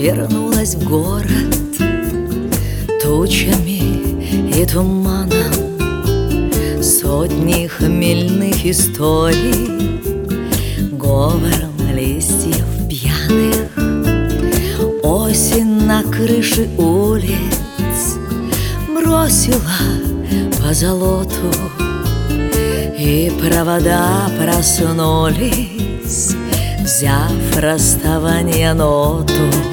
вернулась в город тучами и туманом. Сотни хмельных историй, говором листьев пьяных. Осень на крыше улиц бросила по золоту, и провода проснулись, взяв расставание ноту.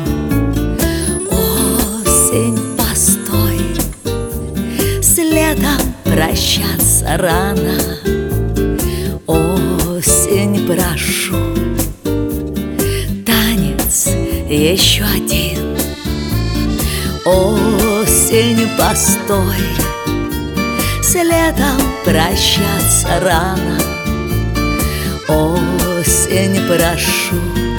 Осень, постой, с летом прощаться рано. Осень, прошу, танец еще один. Осень, постой, с летом прощаться рано. Осень, прошу,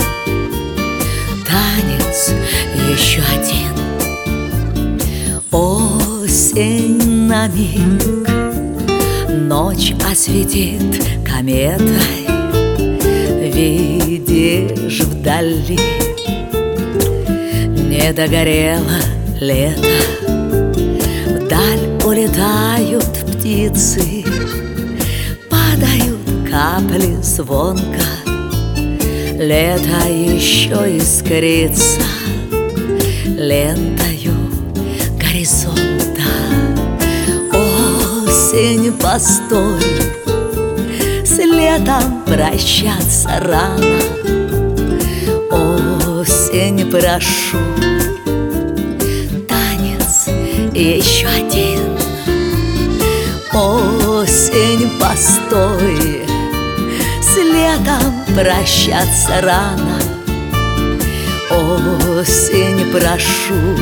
танец еще один. Осень, на миг ночь осветит кометой. Видишь вдали, не догорело лето. Вдаль улетают птицы, падают капли звонко. Лето еще искрится лентою горизонта. Осень, постой, с летом прощаться рано. Осень, прошу, танец еще один. Осень, постой, с летом прощаться рано. Осень, прошу,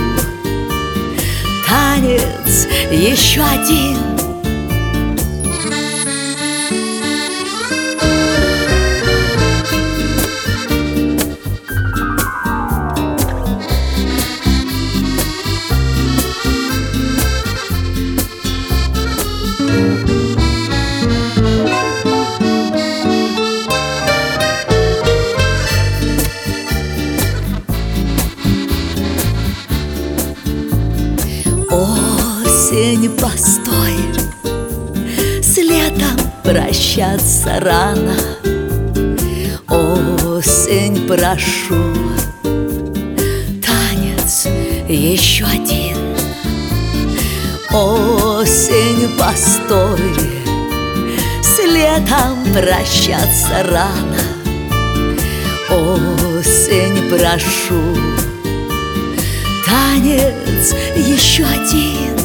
танец еще один. Осень, постой, с летом прощаться рано. Осень, прошу, танец еще один. Осень, постой, с летом прощаться рано. Осень, прошу, танец еще один.